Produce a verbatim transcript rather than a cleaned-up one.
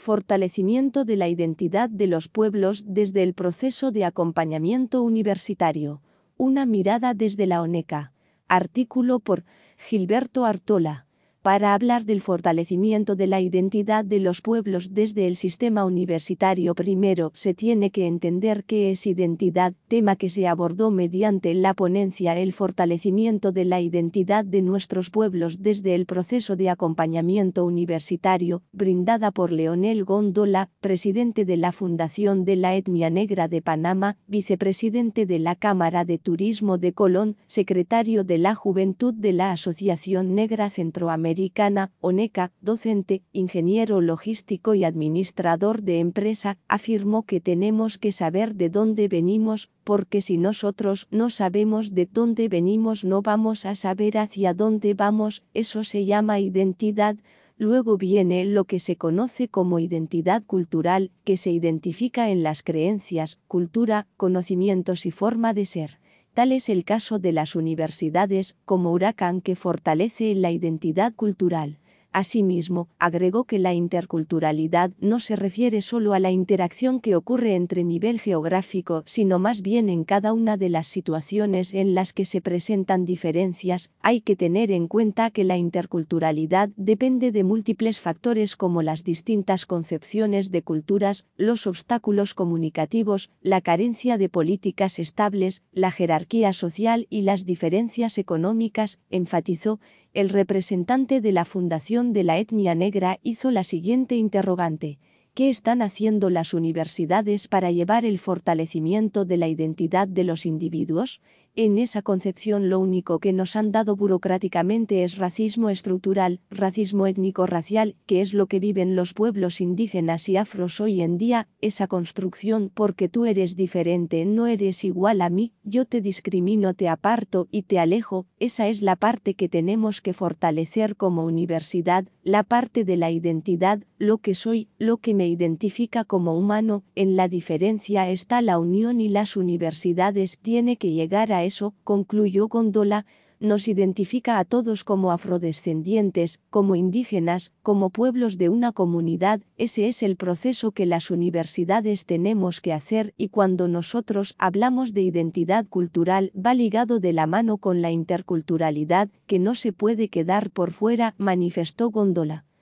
Fortalecimiento de la identidad de los pueblos desde el proceso de acompañamiento universitario. Una mirada desde la ONECA. Artículo por Gilberto Artola. Para hablar del fortalecimiento de la identidad de los pueblos desde el sistema universitario, primero se tiene que entender qué es identidad, tema que se abordó mediante la ponencia El fortalecimiento de la identidad de nuestros pueblos desde el proceso de acompañamiento universitario, brindada por Leonel Góndola, presidente de la Fundación de la Etnia Negra de Panamá, vicepresidente de la Cámara de Turismo de Colón, secretario de la Juventud de la Asociación Negra Centroamericana, ONECA, docente, ingeniero logístico y administrador de empresa, afirmó que tenemos que saber de dónde venimos, porque si nosotros no sabemos de dónde venimos no vamos a saber hacia dónde vamos. Eso se llama identidad. Luego viene lo que se conoce como identidad cultural, que se identifica en las creencias, cultura, conocimientos y forma de ser. Tal es el caso de las universidades, como huracán que fortalece la identidad cultural. Asimismo, agregó que la interculturalidad no se refiere solo a la interacción que ocurre entre nivel geográfico, sino más bien en cada una de las situaciones en las que se presentan diferencias. Hay que tener en cuenta que la interculturalidad depende de múltiples factores como las distintas concepciones de culturas, los obstáculos comunicativos, la carencia de políticas estables, la jerarquía social y las diferencias económicas, enfatizó. El representante de la Fundación de la Etnia Negra hizo la siguiente interrogante: ¿qué están haciendo las universidades para llevar el fortalecimiento de la identidad de los individuos? En esa concepción lo único que nos han dado burocráticamente es racismo estructural, racismo étnico-racial, que es lo que viven los pueblos indígenas y afros hoy en día. Esa construcción, porque tú eres diferente, no eres igual a mí, yo te discrimino, te aparto y te alejo. Esa es la parte que tenemos que fortalecer como universidad, la parte de la identidad, lo que soy, lo que me identifica como humano. En la diferencia está la unión y las universidades tiene que llegar a eso, concluyó Góndola. Nos identifica a todos como afrodescendientes, como indígenas, como pueblos de una comunidad. Ese es el proceso que las universidades tenemos que hacer, y cuando nosotros hablamos de identidad cultural va ligado de la mano con la interculturalidad, que no se puede quedar por fuera, manifestó Góndola.